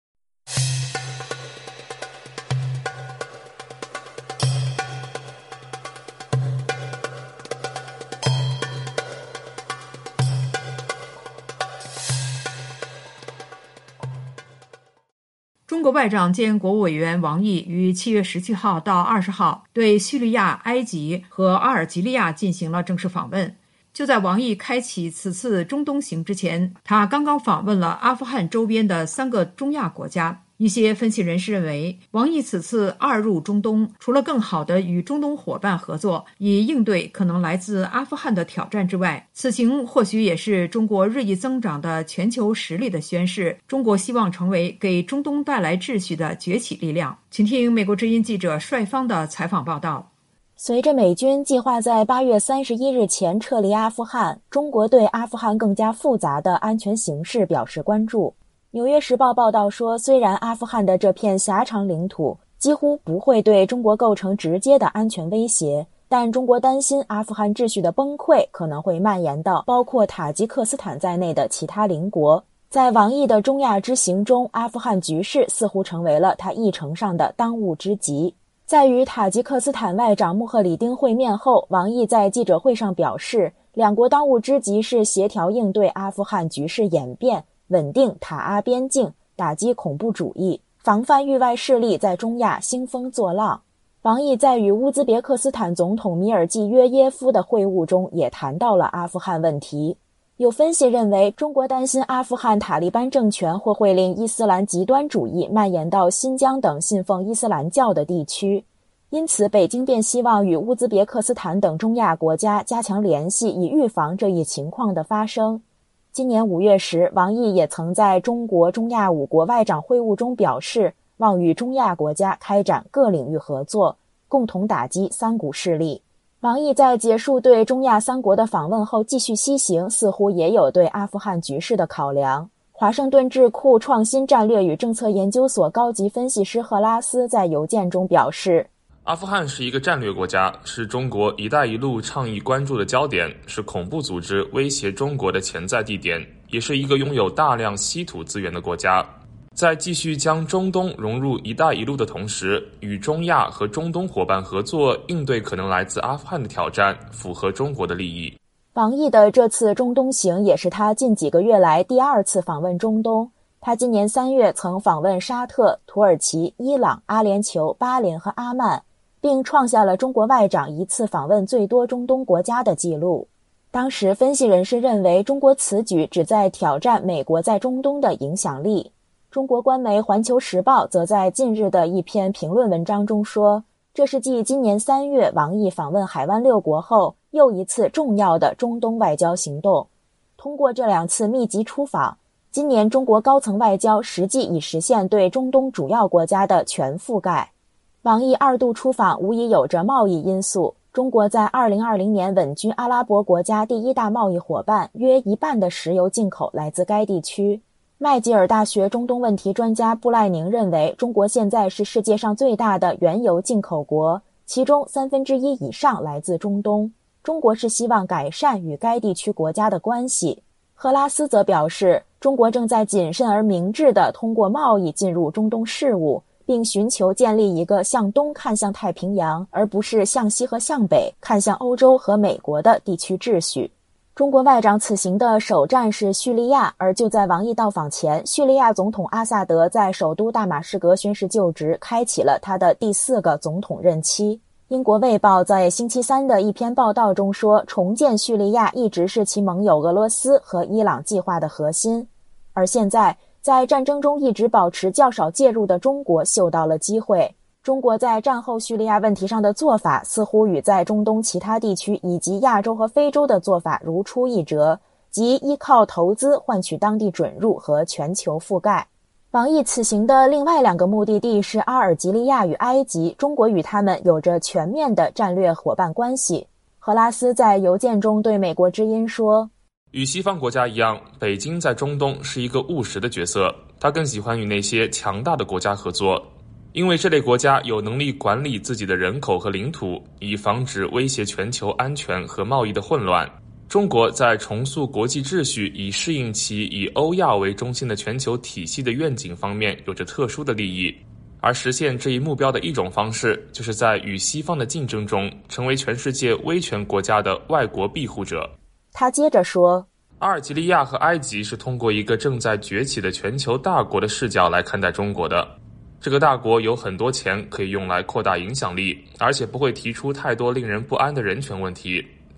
中国外长兼国务委员王毅于7月17号到20号对叙利亚、埃及和阿尔及利亚进行了正式访问。 就在王毅开启此次中东行之前，他刚刚访问了阿富汗周边的3个中亚国家。一些分析人士认为，王毅此次2入中东，除了更好地与中东伙伴合作，以应对可能来自阿富汗的挑战之外，此行或许也是中国日益增长的全球实力的宣示。中国希望成为给中东带来秩序的崛起力量。请听美国之音记者帅芳的采访报道。 随着美军计划在8月31日前撤离阿富汗，中国对阿富汗更加复杂的安全形势表示关注。纽约时报报道说，虽然阿富汗的这片狭长领土几乎不会对中国构成直接的安全威胁，但中国担心阿富汗秩序的崩溃可能会蔓延到包括塔吉克斯坦在内的其他邻国。在王毅的中亚之行中，阿富汗局势似乎成为了他议程上的当务之急。在与塔吉克斯坦外长穆赫里丁会面后，王毅在记者会上表示，两国当务之急是协调应对阿富汗局势演变，稳定塔阿边境，打击恐怖主义，防范域外势力在中亚兴风作浪。王毅在与乌兹别克斯坦总统米尔济约耶夫的会晤中也谈到了阿富汗问题。有分析认为，中国担心阿富汗塔利班政权或会令伊斯兰极端主义蔓延到新疆等信奉伊斯兰教的地区，因此北京便希望与乌兹别克斯坦等中亚国家加强联系，以预防这一情况的发生。今年5月时，王毅也曾在中国中亚5国外长会晤中表示，望与中亚国家开展各领域合作，共同打击三股势力。王毅在结束对中亚3国的访问后继续西行，似乎也有对阿富汗局势的考量。华盛顿智库创新战略与政策研究所高级分析师赫拉斯在邮件中表示， 阿富汗是一个战略国家，是中国“一带一路”倡议关注的焦点，是恐怖组织威胁中国的潜在地点，也是一个拥有大量稀土资源的国家。在继续将中东融入“一带一路”的同时，与中亚和中东伙伴合作，应对可能来自阿富汗的挑战，符合中国的利益。 王毅的这次中东行也是他近几个月来第2次访问中东。他今年3月曾访问沙特、土耳其、伊朗、阿联酋、巴林和阿曼，并创下了中国外长一次访问最多中东国家的记录。当时分析人士认为，中国此举旨在挑战美国在中东的影响力。中国官媒《环球时报》则在近日的一篇评论文章中说，这是继今年3月王毅访问海湾6国后，又一次重要的中东外交行动。通过这2次密集出访，今年中国高层外交实际已实现对中东主要国家的全覆盖。王毅2度出访无疑有着贸易因素。中国在2020年稳居阿拉伯国家第1大贸易伙伴，约一半的石油进口来自该地区。麦吉尔大学中东问题专家布赖宁认为，中国现在是世界上最大的原油进口国，其中1/3以上来自中东。中国是希望改善与该地区国家的关系。赫拉斯则表示，中国正在谨慎而明智地通过贸易进入中东事务，并寻求建立一个向东看向太平洋，而不是向西和向北看向欧洲和美国的地区秩序。中国外长此行的首站是叙利亚，而就在王毅到访前，叙利亚总统阿萨德在首都大马士革宣誓就职，开启了他的第4个总统任期。英国《卫报》在星期3的一篇报道中说，重建叙利亚一直是其盟友俄罗斯和伊朗计划的核心，而现在在战争中一直保持较少介入的中国嗅到了机会。中国在战后叙利亚问题上的做法似乎与在中东其他地区以及亚洲和非洲的做法如出一辙，即依靠投资换取当地准入和全球覆盖。王毅此行的另外2个目的地是阿尔及利亚与埃及，中国与他们有着全面的战略伙伴关系。赫拉斯在邮件中对美国之音说， 与西方国家一样，北京在中东是一个务实的角色，他更喜欢与那些强大的国家合作，因为这类国家有能力管理自己的人口和领土，以防止威胁全球安全和贸易的混乱。中国在重塑国际秩序，以适应其以欧亚为中心的全球体系的愿景方面有着特殊的利益，而实现这一目标的一种方式，就是在与西方的竞争中成为全世界威权国家的外国庇护者。 他接着说， 阿尔及利亚和埃及是通过一个正在崛起的全球大国的视角来看待中国的。这个大国有很多钱可以用来扩大影响力，而且不会提出太多令人不安的人权问题。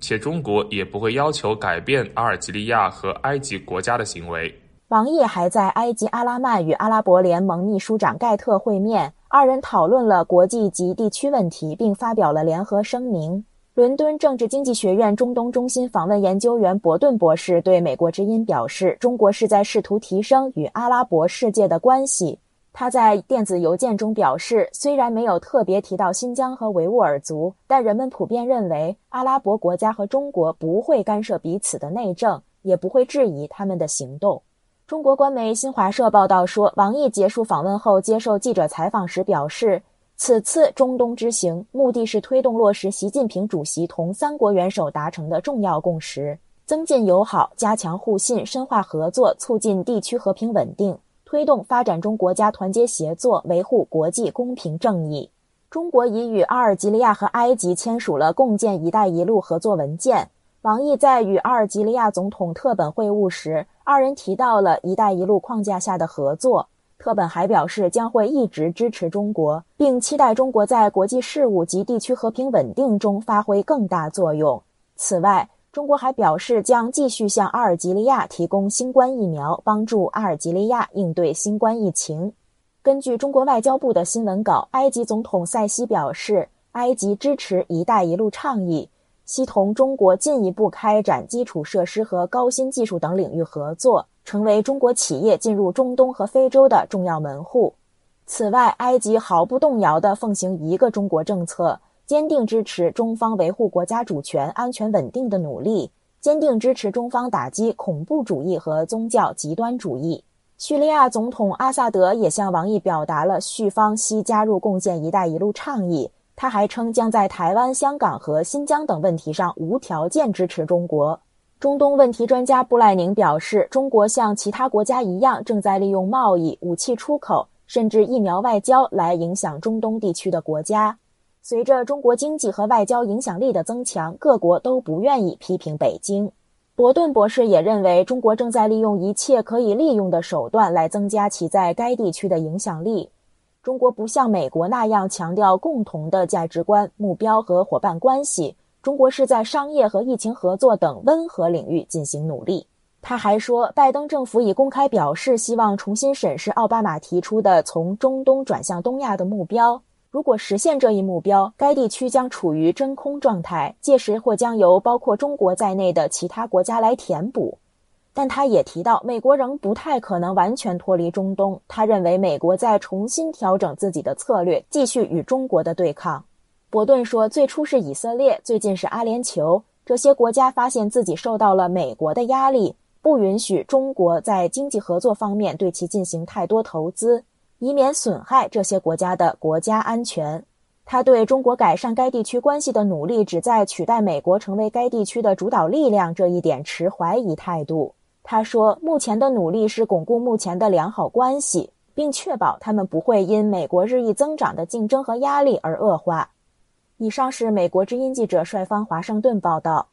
且中国也不会要求改变阿尔及利亚和埃及国家的行为。 王毅还在埃及阿拉曼与阿拉伯联盟秘书长盖特会面，二人讨论了国际及地区问题，并发表了联合声明。伦敦政治经济学院中东中心访问研究员伯顿博士对美国之音表示，中国是在试图提升与阿拉伯世界的关系。他在电子邮件中表示，虽然没有特别提到新疆和维吾尔族，但人们普遍认为阿拉伯国家和中国不会干涉彼此的内政，也不会质疑他们的行动。中国官媒新华社报道说，王毅结束访问后接受记者采访时表示，此次中东之行目的是推动落实习近平主席同三国元首达成的重要共识，增进友好，加强互信，深化合作，促进地区和平稳定，推动发展中国家团结协作，维护国际公平正义。中国已与阿尔及利亚和埃及签署了共建“一带一路”合作文件。王毅在与阿尔及利亚总统特本会晤时，二人提到了“一带一路”框架下的合作。特本还表示将会一直支持中国，并期待中国在国际事务及地区和平稳定中发挥更大作用。此外，中国还表示将继续向阿尔及利亚提供新冠疫苗，帮助阿尔及利亚应对新冠疫情。根据中国外交部的新闻稿，埃及总统塞西表示，埃及支持“一带一路”倡议，希同中国进一步开展基础设施和高新技术等领域合作，成为中国企业进入中东和非洲的重要门户。此外，埃及毫不动摇地奉行一个中国政策，坚定支持中方维护国家主权、安全稳定的努力，坚定支持中方打击恐怖主义和宗教极端主义。叙利亚总统阿萨德也向王毅表达了叙方希加入共建“一带一路”倡议。他还称将在台湾、香港和新疆等问题上无条件支持中国。中东问题专家布莱宁表示，中国像其他国家一样，正在利用贸易、武器出口，甚至疫苗外交来影响中东地区的国家。随着中国经济和外交影响力的增强，各国都不愿意批评北京。伯顿博士也认为，中国正在利用一切可以利用的手段来增加其在该地区的影响力。中国不像美国那样强调共同的价值观、目标和伙伴关系，中国是在商业和疫情合作等温和领域进行努力。他还说，拜登政府已公开表示希望重新审视奥巴马提出的从中东转向东亚的目标。如果实现这一目标，该地区将处于真空状态，届时或将由包括中国在内的其他国家来填补。但他也提到，美国仍不太可能完全脱离中东。他认为美国在重新调整自己的策略，继续与中国的对抗。伯顿说，最初是以色列，最近是阿联酋，这些国家发现自己受到了美国的压力，不允许中国在经济合作方面对其进行太多投资，以免损害这些国家的国家安全。他对中国改善该地区关系的努力旨在取代美国成为该地区的主导力量这一点持怀疑态度。他说，目前的努力是巩固目前的良好关系，并确保他们不会因美国日益增长的竞争和压力而恶化。以上是美国之音记者帅方华盛顿报道。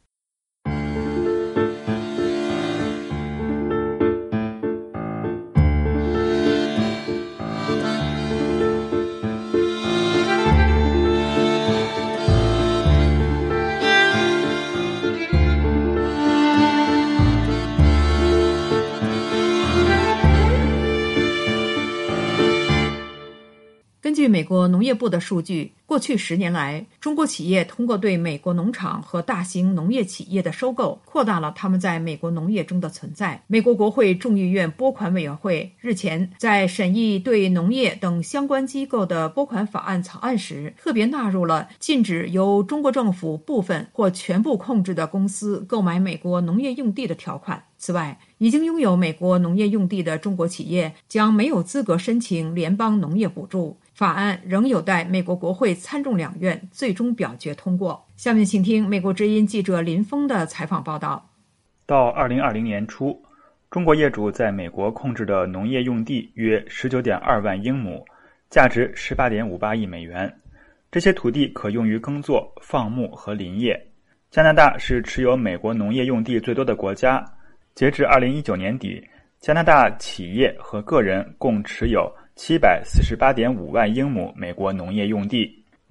根据美国农业部的数据，过去10年来，中国企业通过对美国农场和大型农业企业的收购，扩大了他们在美国农业中的存在。美国国会众议院拨款委员会日前在审议对农业等相关机构的拨款法案草案时，特别纳入了禁止由中国政府部分或全部控制的公司购买美国农业用地的条款。此外，已经拥有美国农业用地的中国企业将没有资格申请联邦农业补助。法案仍有待美国国会参众两院最终表决通过。下面请听美国之音记者林峰的采访报道。 到2020年初，中国业主在美国控制的农业用地约 19.2 万英亩，价值 18.58 亿美元。这些土地可用于耕作、放牧和林业。加拿大是持有美国农业用地最多的国家。截至2019年底，加拿大企业和个人共持有748.5万英亩美国农业用地。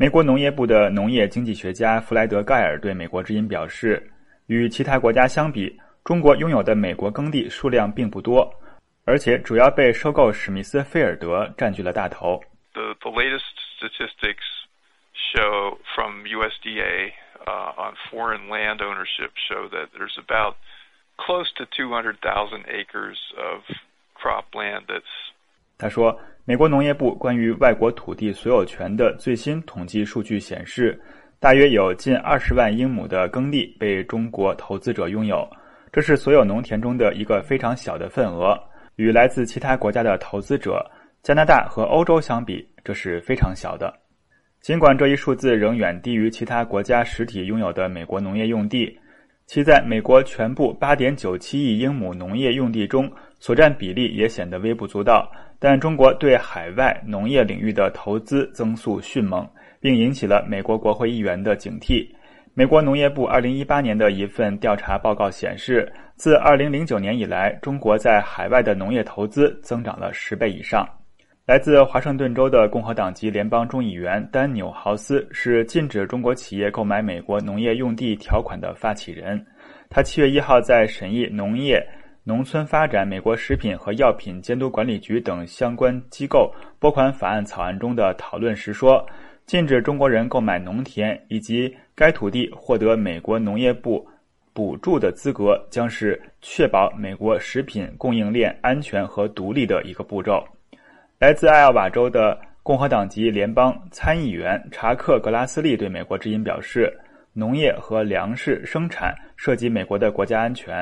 美国农业部的农业经济学家弗莱德·盖尔对美国之音表示，与其他国家相比，中国拥有的美国耕地数量并不多，而且主要被收购史密斯菲尔德占据了大头。 The latest statistics show from USDA on foreign land ownership show that there's about close to 200,000 acres of cropland that's 他说，美国农业部关于外国土地所有权的最新统计数据显示，大约有近20万英亩的耕地被中国投资者拥有，这是所有农田中的一个非常小的份额，与来自其他国家的投资者加拿大和欧洲相比，这是非常小的。尽管这一数字仍远低于其他国家实体拥有的美国农业用地，其在美国全部 8.97 亿英亩农业用地中所占比例也显得微不足道，但中国对海外农业领域的投资增速迅猛，并引起了美国国会议员的警惕。美国农业部2018年的一份调查报告显示，自2009年以来，中国在海外的农业投资增长了10倍以上。来自华盛顿州的共和党籍联邦众议员丹纽豪斯是禁止中国企业购买美国农业用地条款的发起人。他7月1号在审议农业、农村发展、美国食品和药品监督管理局等相关机构拨款法案草案中的讨论时说，禁止中国人购买农田以及该土地获得美国农业部补助的资格，将是确保美国食品供应链安全和独立的一个步骤。来自艾奥瓦州的共和党籍联邦参议员查克·格拉斯利对美国之音表示，农业和粮食生产涉及美国的国家安全。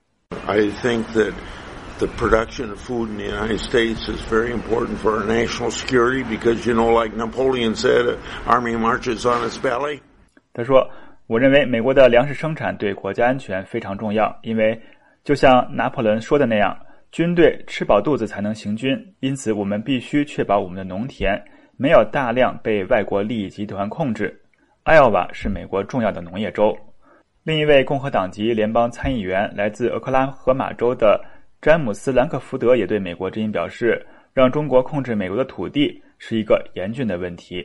I think that the production of food in the United States is very important for our national security because, like Napoleon said, an army marches on its belly. 他说，我认为美国的粮食生产对国家安全非常重要，因为就像拿破仑说的那样，军队吃饱肚子才能行军，因此我们必须确保我们的农田没有大量被外国利益集团控制。艾奥瓦是美国重要的农业州。另一位共和党籍联邦参议员来自俄克拉荷马州的詹姆斯·兰克福德也对美国之音表示，让中国控制美国的土地是一个严峻的问题。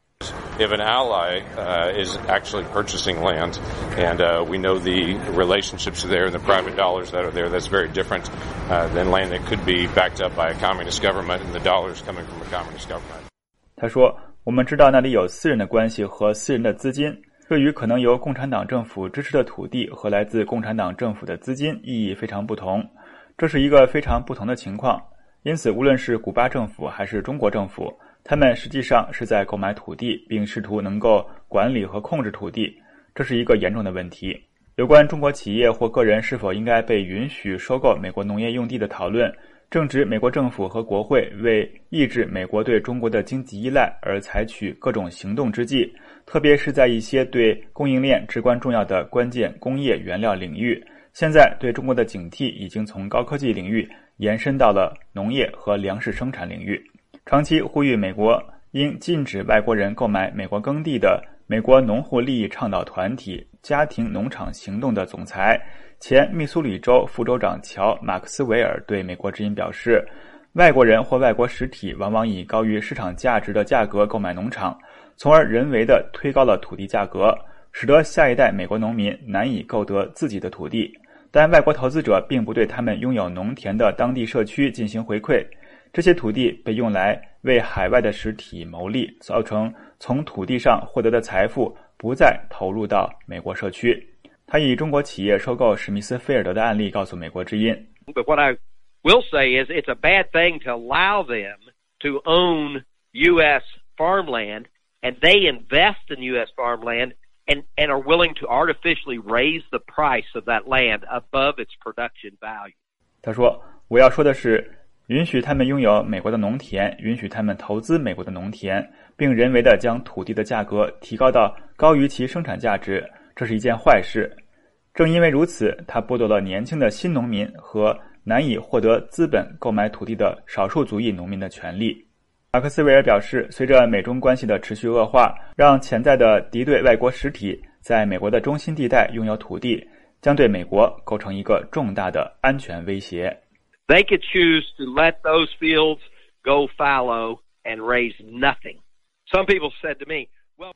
If an ally is actually purchasing land, and we know the relationships there and the private dollars that are there, that's very different than land that could be backed up by a communist government and the dollars coming from a communist government. 他说，我们知道那里有私人的关系和私人的资金，对于可能由共产党政府支持的土地和来自共产党政府的资金意义非常不同，这是一个非常不同的情况。因此，无论是古巴政府还是中国政府，他们实际上是在购买土地，并试图能够管理和控制土地，这是一个严重的问题。有关中国企业或个人是否应该被允许收购美国农业用地的讨论，正值美国政府和国会为抑制美国对中国的经济依赖而采取各种行动之际，特别是在一些对供应链至关重要的关键工业原料领域。现在对中国的警惕已经从高科技领域延伸到了农业和粮食生产领域。长期呼吁美国应禁止外国人购买美国耕地的美国农户利益倡导团体家庭农场行动的总裁、前密苏里州副州长乔·马克斯韦尔对美国之音表示，外国人或外国实体往往以高于市场价值的价格购买农场，从而人为地推高了土地价格，使得下一代美国农民难以购得自己的土地。但外国投资者并不对他们拥有农田的当地社区进行回馈，这些土地被用来为海外的实体牟利，造成从土地上获得的财富不再投入到美国社区。他以中国企业收购史密斯菲尔德的案例告诉美国之音。 But what I will say is it's a bad thing to allow them to own U.S. farmland, and they invest in U.S. farmland and are willing to artificially raise the price of that land above its production value. 他说，我要说的是，允许他们拥有美国的农田，允许他们投资美国的农田，并人为地将土地的价格提高到高于其生产价值，这是一件坏事。正因为如此，它剥夺了年轻的新农民和难以获得资本购买土地的少数族裔农民的权利。马克斯韦尔表示，随着美中关系的持续恶化，让潜在的敌对外国实体在美国的中心地带拥有土地，将对美国构成一个重大的安全威胁。 They could choose to let those fields go fallow and raise nothing. Some people said to me, well,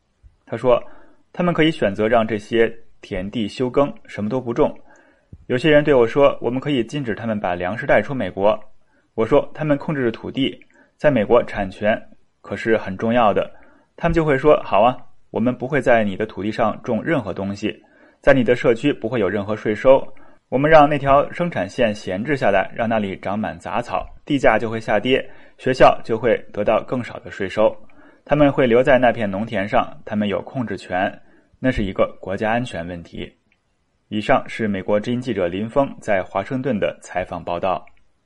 他说，他们可以选择让这些田地休耕，什么都不种。有些人对我说，我们可以禁止他们把粮食带出美国。我说，他们控制着土地，在美国产权可是很重要的。他们就会说，好啊，我们不会在你的土地上种任何东西，在你的社区不会有任何税收。我们让那条生产线闲置下来，让那里长满杂草，地价就会下跌，学校就会得到更少的税收。他们会留在那片农田上，他们有控制权，那是一个国家安全问题。以上是美国之音记者林峰在华盛顿的采访报道。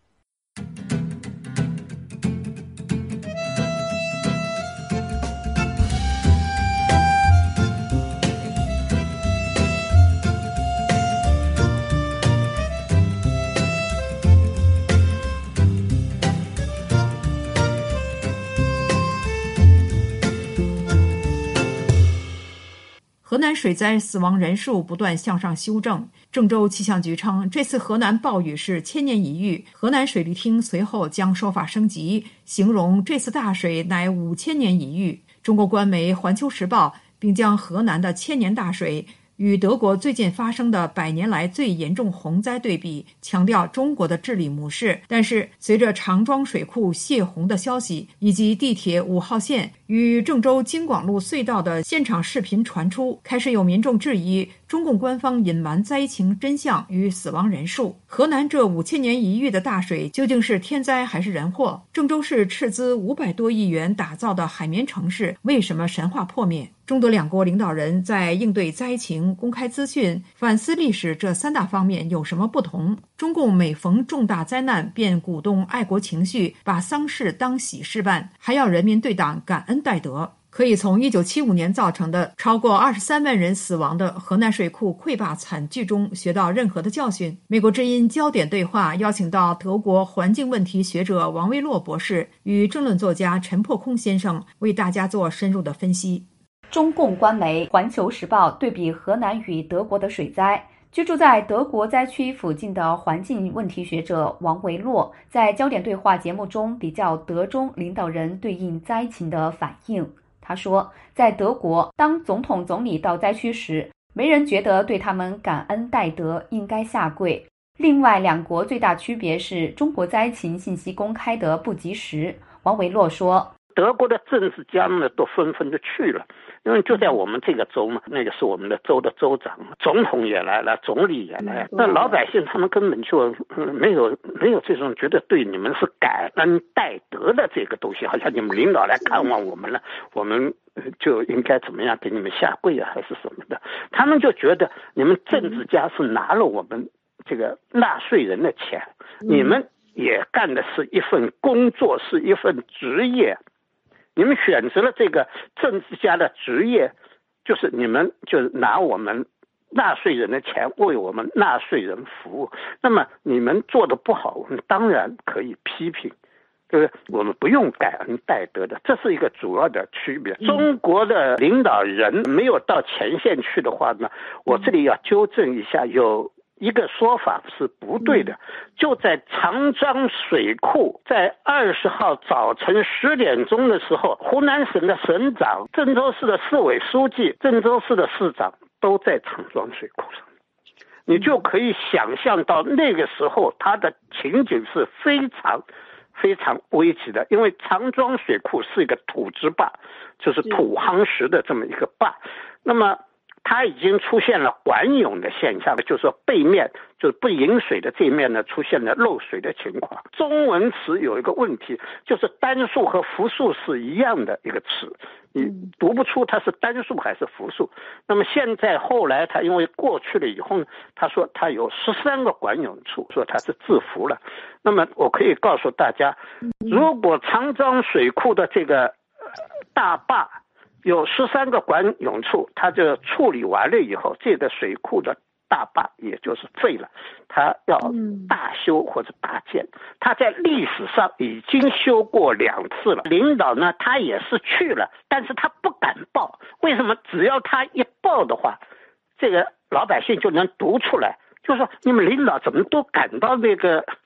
河南水灾死亡人数不断向上修正，郑州气象局称，这次河南暴雨是千年一遇。河南水利厅随后将说法升级，形容这次大水乃5000年一遇。中国官媒《环球时报》并将河南的千年大水与德国最近发生的100年来最严重洪灾对比，强调中国的治理模式。但是，随着长庄水库泄洪的消息，以及地铁5号线与郑州京广路隧道的现场视频传出，开始有民众质疑中共官方隐瞒灾情真相与死亡人数。河南这5000年一遇的大水究竟是天灾还是人祸？郑州市斥资500多亿元打造的海绵城市，为什么神话破灭？中德两国领导人在应对灾情、公开资讯、反思历史这3大方面有什么不同？中共每逢重大灾难便鼓动爱国情绪，把丧事当喜事办，还要人民对党感恩戴德。可以从1975年造成的超过23万人死亡的河南水库溃坝惨剧中学到任何的教训？美国之音焦点对话邀请到德国环境问题学者王维洛博士与政论作家陈破空先生为大家做深入的分析。 中共官媒《环球时报》对比河南与德国的水灾。居住在德国灾区附近的环境问题学者王维洛在焦点对话节目中比较德中领导人对应灾情的反应。他说，在德国，当总统总理到灾区时，没人觉得对他们感恩戴德，应该下跪。另外两国最大区别是中国灾情信息公开得不及时。王维洛说， 德国的政治家们都纷纷的去了，因为就在我们这个州嘛，那个是我们的州的州长，总统也来了，总理也来了。那老百姓他们根本就没有这种觉得对你们是感恩戴德的这个东西，好像你们领导来看望我们了，我们就应该怎么样给你们下跪啊，还是什么的。他们就觉得你们政治家是拿了我们这个纳税人的钱，你们也干的是一份工作，是一份职业。你们选择了这个政治家的职业，就是你们就拿我们纳税人的钱为我们纳税人服务。那么你们做的不好，我们当然可以批评，对不对？我们不用感恩戴德的，这是一个主要的区别。中国的领导人没有到前线去的话呢，我这里要纠正一下，有一个说法是不对的。就在长江水库在20号早晨10点钟的时候，湖南省的省长、郑州市的市委书记、郑州市的市长都在长江水库上。你就可以想象到那个时候它的情景是非常非常危急的，因为长江水库是一个土质坝，就是土夯实的这么一个坝。那么它已经出现了管涌的现象，就是说背面就是不引水的这一面呢出现了漏水的情况。中文词有一个问题，就是单数和复数是一样的一个词，你读不出它是单数还是复数。那么现在后来它因为过去了以后呢，他说它有13个管涌处，说它是字符了。那么我可以告诉大家，如果长江水库的这个大坝有13个管涌处，它就处理完了以后，这个水库的大坝也就是废了，它要大修或者大建。它在历史上已经修过2次了，领导呢他也是去了，但是他不敢报。为什么？只要他一报的话，这个老百姓就能读出来，就说你们领导怎么都赶到那个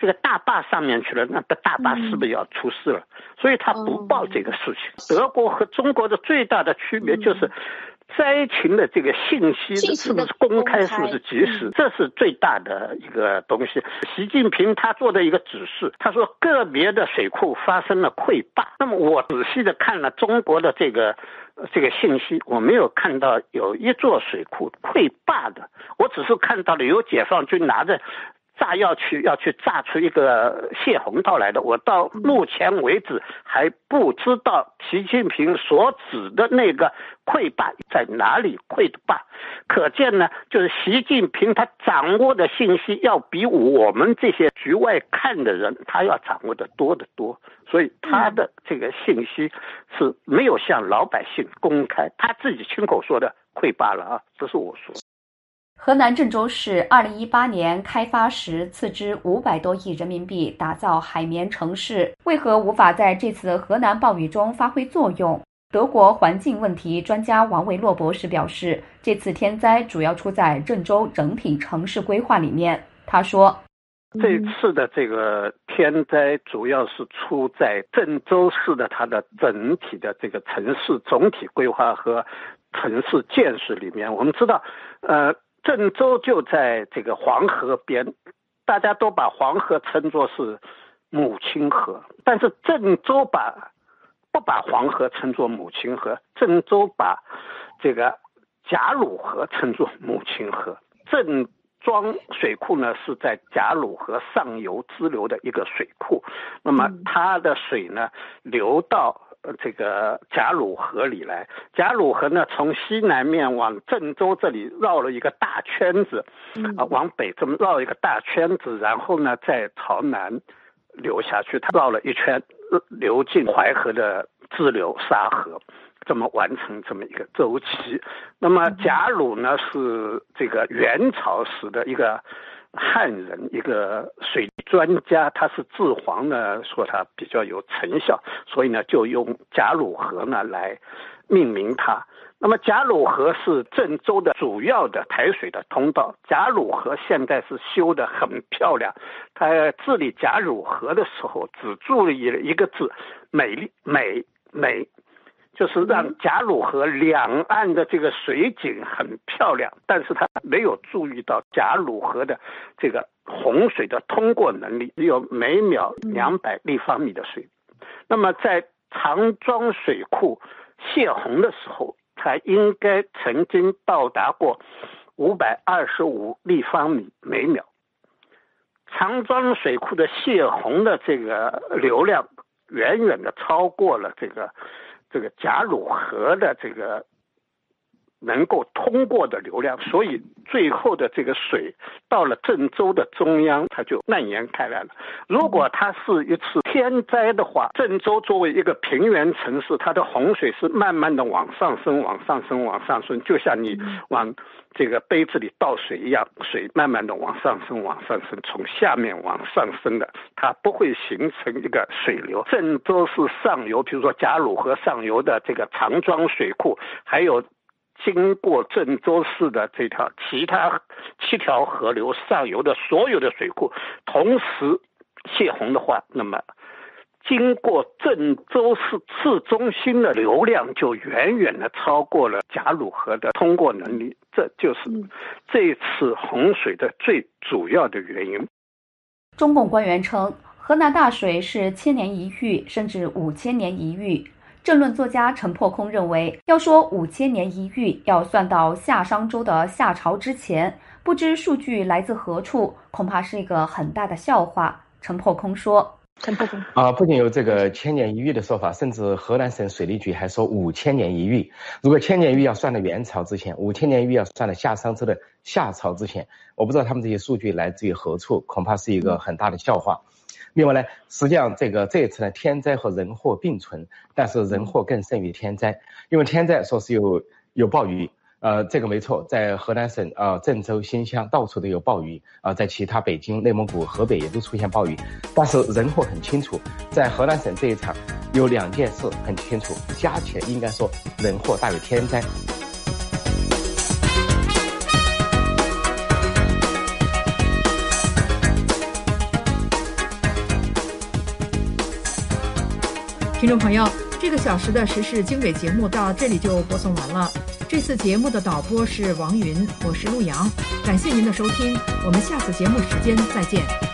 这个大坝上面去了，那大坝是不是要出事了？所以他不报这个事情。德国和中国的最大的区别就是灾情的这个信息是不是公开，是不是及时，这是最大的一个东西。习近平他做的一个指示，他说个别的水库发生了溃坝。那么我仔细的看了中国的这个信息，我没有看到有一座水库溃坝的，我只是看到了有解放军拿着炸药要去炸出一个泄洪道来的。我到目前为止还不知道习近平所指的那个溃坝在哪里溃的坝。可见呢，就是习近平他掌握的信息要比我们这些局外看的人他要掌握的多得多，所以他的这个信息是没有向老百姓公开，他自己亲口说的溃坝了啊，这是我说。 河南郑州市2018年开发时斥资500多亿人民币打造海绵城市，为何无法在这次河南暴雨中发挥作用？德国环境问题专家王维洛博士表示，这次天灾主要出在郑州整体城市规划里面。他说， 这次的这个天灾主要是出在郑州市的它的整体的这个城市总体规划和城市建设里面。我们知道郑州就在这个黄河边，大家都把黄河称作是母亲河，但是郑州不把黄河称作母亲河，郑州把这个贾鲁河称作母亲河。郑庄水库呢是在贾鲁河上游支流的一个水库，那么它的水呢流到这个贾鲁河里来。贾鲁河呢从西南面往郑州这里绕了一个大圈子，往北这么绕一个大圈子，然后呢再朝南流下去，它绕了一圈，流进淮河的支流沙河，这么完成这么一个周期。那么贾鲁呢是这个元朝时的一个汉人，一个水利专家，他是治黄呢说他比较有成效，所以呢就用贾鲁河呢来命名它。那么贾鲁河是郑州的主要的排水的通道，贾鲁河现在是修得很漂亮。他治理贾鲁河的时候只注意了一个字，美，就是让贾鲁河两岸的这个水景很漂亮，但是他没有注意到贾鲁河的这个洪水的通过能力，只有每秒200立方米的水。那么在长庄水库泄洪的时候，它应该曾经到达过525立方米每秒。长庄水库的泄洪的这个流量远远的超过了这个贾鲁河的这个能够通过的流量，所以最后的这个水到了郑州的中央，它就蔓延开来了。如果它是一次天灾的话，郑州作为一个平原城市，它的洪水是慢慢的往上升，就像你往这个杯子里倒水一样，水慢慢的往上升，从下面往上升的，它不会形成一个水流。郑州市上游，比如说贾鲁河上游的这个长庄水库，还有经过郑州市的这条其他7条河流上游的所有的水库同时泄洪的话，那么经过郑州市市中心的流量就远远的超过了贾鲁河的通过能力，这就是这次洪水的最主要的原因。 中共官员称，河南大水是1000年一遇，甚至5000年一遇。政论作家陈破空认为，要说5000年一遇，要算到夏商周的夏朝之前，不知数据来自何处，恐怕是一个很大的笑话。陈破空说， 不仅有这个1000年一遇的说法，甚至河南省水利局还说5000年一遇。如果1000年一遇要算到元朝之前，5000年一遇要算到夏商周的夏朝之前，我不知道他们这些数据来自于何处，恐怕是一个很大的笑话。另外呢，实际上这一次呢，天灾和人祸并存，但是人祸更甚于天灾，因为天灾说是有暴雨，这个没错，在河南省郑州、新乡到处都有暴雨，在其他北京、内蒙古、河北也都出现暴雨，但是人祸很清楚，在河南省这一场有2件事很清楚，加起来应该说人祸大于天灾。 听众朋友，这个小时的时事经纬节目到这里就播送完了。这次节目的导播是王云，我是陆阳，感谢您的收听，我们下次节目时间再见。